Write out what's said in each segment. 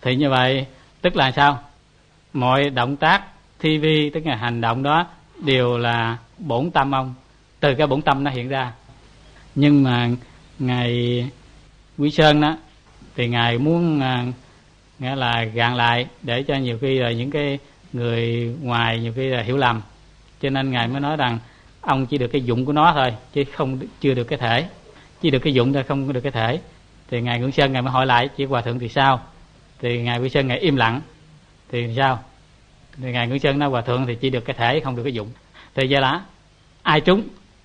Thì như vậy tức là sao? Mọi động tác thi vi, tức là hành động đó đều là bổn tâm ông, từ cái bổn tâm nó hiện ra. Nhưng mà ngài Quý Sơn đó thì ngài muốn nghĩa là gạn lại, để cho nhiều khi là những cái người ngoài nhiều khi là hiểu lầm, cho nên ngài mới nói rằng ông chỉ được cái dụng của nó thôi, chứ chưa được cái thể, chỉ được cái dụng thôi, không được cái thể. Thì ngài Ngưỡng Sơn ngài mới hỏi lại chứ hòa thượng thì sao? Thì ngài Quý Sơn ngài im lặng. Thì sao? Thì ngài Ngưỡng Sơn nói hòa thượng thì chỉ được cái thể, không được cái dụng. Thì vậy là ai trúng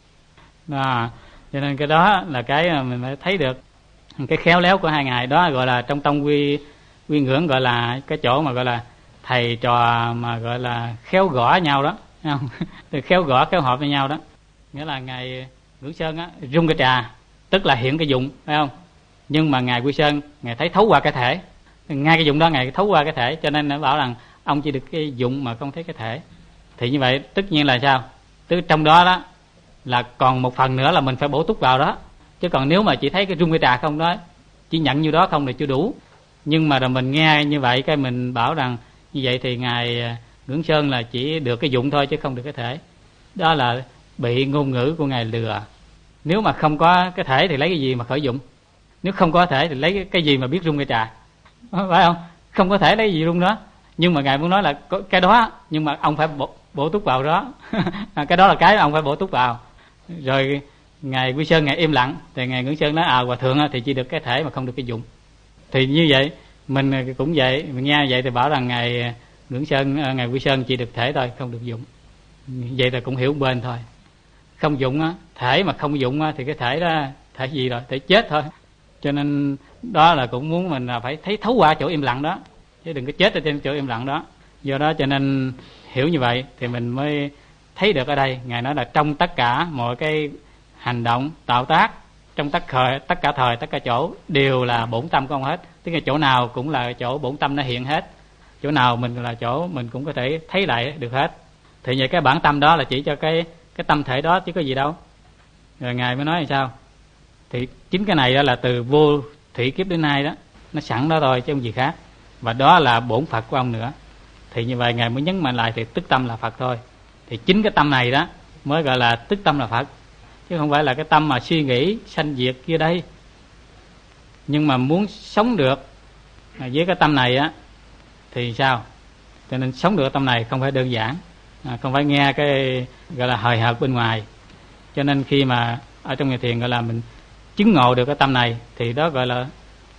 đó. Cho nên cái đó là cái mình mới thấy được cái khéo léo của hai ngài đó, gọi là trong tông quy ngưỡng, gọi là cái chỗ mà gọi là thầy trò mà gọi là khéo gõ nhau đó, thấy không? Thì khéo gõ khéo hợp với nhau đó. Nghĩa là ngài Ngưỡng Sơn á rung cái trà, tức là hiện cái dụng, phải không? Nhưng mà ngài Quy Sơn ngài thấy thấu qua cái thể, ngay cái dụng đó ngài thấu qua cái thể, cho nên nó bảo rằng ông chỉ được cái dụng mà không thấy cái thể. Thì như vậy tất nhiên là sao? Tức trong đó đó là còn một phần nữa là mình phải bổ túc vào đó, chứ còn nếu mà chỉ thấy cái rung cái trà không đó, chỉ nhận như đó không thì chưa đủ. Nhưng mà rồi mình nghe như vậy cái mình bảo rằng như vậy thì ngài Ngưỡng Sơn là chỉ được cái dụng thôi chứ không được cái thể. Đó là bị ngôn ngữ của ngài lừa. Nếu mà không có cái thể thì lấy cái gì mà khởi dụng? Nếu không có thể thì lấy cái gì mà biết rung cái trà? Phải không? Không có thể lấy cái gì rung đó. Nhưng mà ngài muốn nói là cái đó, nhưng mà ông phải bổ túc vào đó. Cái đó là cái ông phải bổ túc vào. Rồi ngài Quy Sơn ngài im lặng, thì ngài Ngưỡng Sơn nói hòa thượng thì chỉ được cái thể mà không được cái dụng. Thì như vậy mình cũng vậy, mình nghe vậy thì bảo rằng ngài Ngưỡng Sơn, ngài Quy Sơn chỉ được thể thôi, không được dụng. Vậy là cũng hiểu bên thôi. Không dụng á, thể mà không dụng á, thì cái thể đó thể gì rồi, thể chết thôi. Cho nên đó là cũng muốn mình là phải thấy thấu qua chỗ im lặng đó, chứ đừng có chết ở trên chỗ im lặng đó. Do đó cho nên hiểu như vậy thì mình mới thấy được ở đây ngài nói là trong tất cả mọi cái hành động tạo tác, trong tất cả thời tất cả chỗ đều là bổn tâm của ông hết. Tức là chỗ nào cũng là chỗ bổn tâm nó hiện hết, chỗ nào mình là chỗ mình cũng có thể thấy lại được hết. Thì vậy cái bản tâm đó là chỉ cho cái tâm thể đó chứ có gì đâu. Rồi ngài mới nói là sao? Thì chính cái này đó là từ vô thủy kiếp đến nay đó, nó sẵn đó thôi chứ không gì khác. Và đó là bổn Phật của ông nữa. Thì như vậy ngài mới nhấn mạnh lại thì tức tâm là Phật thôi. Thì chính cái tâm này đó mới gọi là tức tâm là Phật, chứ không phải là cái tâm mà suy nghĩ sanh diệt kia đây. Nhưng mà muốn sống được với cái tâm này á thì sao? Cho nên sống được cái tâm này không phải đơn giản, không phải nghe cái gọi là hời hợt bên ngoài. Cho nên khi mà ở trong nhà thiền gọi là mình chứng ngộ được cái tâm này thì đó gọi là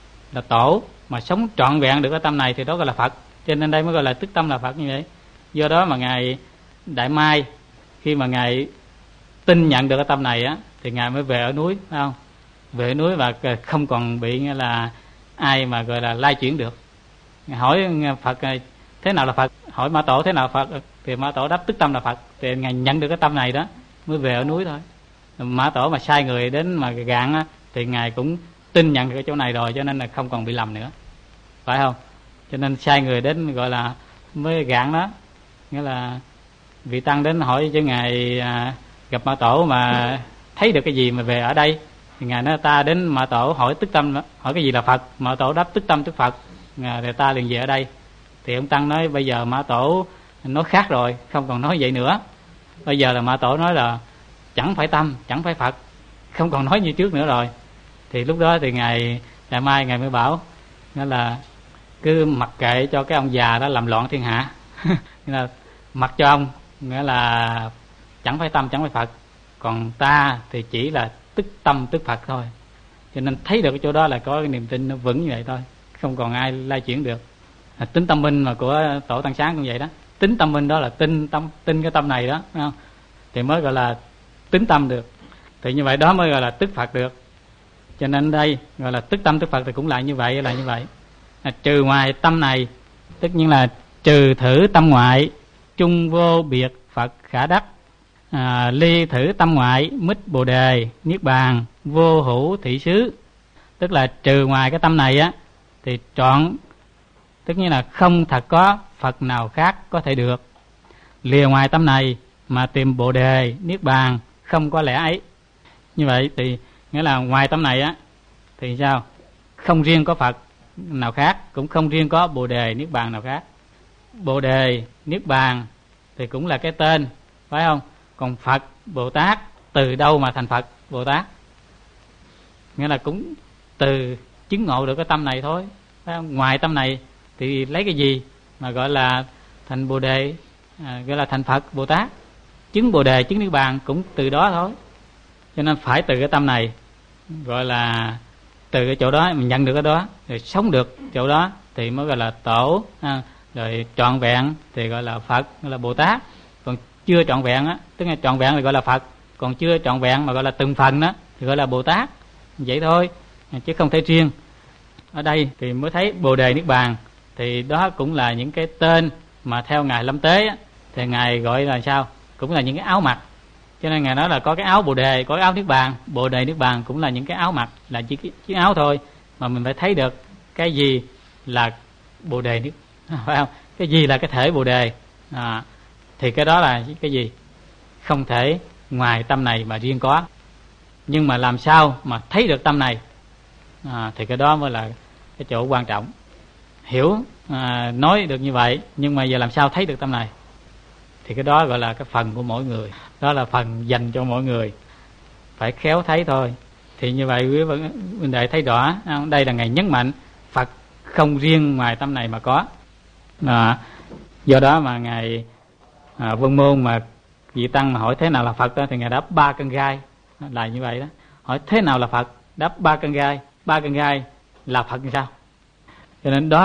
tổ, mà sống trọn vẹn được cái tâm này thì đó gọi là Phật. Cho nên đây mới gọi là tức tâm là Phật như vậy. Do đó mà ngài Đại Mai khi mà ngài tin nhận được cái tâm này á thì ngài mới về ở núi, phải không? Về ở núi và không còn bị nghĩa là ai mà gọi là lai chuyển được. Hỏi Phật thế nào là Phật, hỏi Mã Tổ thế nào là Phật, thì Mã Tổ đáp tức tâm là Phật. Thì ngài nhận được cái tâm này đó mới về ở núi thôi. Mã Tổ mà sai người đến mà gạn á thì ngài cũng tin nhận được cái chỗ này rồi, cho nên là không còn bị lầm nữa, phải không? Cho nên sai người đến gọi là mới gạn đó, nghĩa là vị tăng đến hỏi chứ ngài gặp Mã Tổ mà thấy được cái gì mà về ở đây, thì ngài nói ta đến Mã Tổ hỏi tức tâm, hỏi cái gì là Phật. Mã Tổ đáp tức tâm tức Phật, rồi ta liền về ở đây. Thì ông tăng nói bây giờ Mã Tổ nói khác rồi, không còn nói vậy nữa. Bây giờ là Mã Tổ nói là chẳng phải tâm, chẳng phải Phật, không còn nói như trước nữa rồi. Thì lúc đó thì ngài Đại Mai ngài mới bảo nghĩa là cứ mặc kệ cho cái ông già đó làm loạn thiên hạ. Nghĩa là mặc cho ông, nghĩa là chẳng phải tâm chẳng phải Phật, còn ta thì chỉ là tức tâm tức Phật thôi. Cho nên thấy được cái chỗ đó là có cái niềm tin nó vững như vậy thôi, không còn ai lai chuyển được. Tính tâm minh mà của Tổ Tăng Sáng cũng vậy đó. Tính tâm minh đó là tin cái tâm này đó, phải không? Thì mới gọi là tính tâm được. Thì như vậy đó mới gọi là tức Phật được. Cho nên đây gọi là tức tâm tức Phật thì cũng lại như vậy, là như vậy. Trừ ngoài tâm này, tất nhiên là trừ thử tâm ngoại, chung vô biệt Phật khả đắc. Ly thử tâm ngoại, mít bồ đề, niết bàn, vô hữu thị xứ. Tức là trừ ngoài cái tâm này á thì trọn, tất nhiên là không thật có Phật nào khác có thể được. Lìa ngoài tâm này mà tìm bồ đề, niết bàn, không có lẽ ấy. Như vậy thì nghĩa là ngoài tâm này á thì sao? Không riêng có Phật nào khác, cũng không riêng có Bồ Đề Niết Bàn nào khác. Bồ Đề Niết Bàn thì cũng là cái tên, phải không? Còn Phật Bồ Tát từ đâu mà thành Phật Bồ Tát? Nghĩa là cũng từ chứng ngộ được cái tâm này thôi, phải không? Ngoài tâm này thì lấy cái gì mà gọi là thành Bồ Đề, gọi là thành Phật Bồ Tát? Chứng Bồ Đề, chứng Niết Bàn cũng từ đó thôi. Cho nên phải từ cái tâm này, gọi là từ cái chỗ đó mình nhận được cái đó, rồi sống được chỗ đó thì mới gọi là tổ, rồi trọn vẹn thì gọi là Phật, gọi là Bồ Tát. Còn chưa trọn vẹn á, tức là trọn vẹn thì gọi là Phật, còn chưa trọn vẹn mà gọi là từng phần đó thì gọi là Bồ Tát. Vậy thôi, chứ không thể riêng. Ở đây thì mới thấy Bồ Đề Niết Bàn, thì đó cũng là những cái tên mà theo Ngài Lâm Tế á, thì Ngài gọi là sao? Cũng là những cái áo mặc. Cho nên Ngài nói là có cái áo Bồ Đề, có cái áo Niết Bàn. Bồ Đề Niết Bàn cũng là những cái áo mặc, là chiếc áo thôi, mà mình phải thấy được cái gì là Bồ Đề Niết, phải không? Cái gì là cái thể Bồ Đề, thì cái đó là cái gì? Không thể ngoài tâm này mà riêng có. Nhưng mà làm sao mà thấy được tâm này, thì cái đó mới là cái chỗ quan trọng. Hiểu, nói được như vậy, nhưng mà giờ làm sao thấy được tâm này, thì cái đó gọi là cái phần của mỗi người, đó là phần dành cho mỗi người, phải khéo thấy thôi. Thì như vậy quý huynh đệ thấy rõ, đây là Ngài nhấn mạnh Phật không riêng ngoài tâm này mà có. Do đó mà Ngài Vân Môn mà vị tăng mà hỏi thế nào là Phật đó, thì Ngài đáp 3 căn gai, là như vậy đó. Hỏi thế nào là Phật, đáp 3 căn gai. 3 căn gai là Phật như sao? Cho nên đó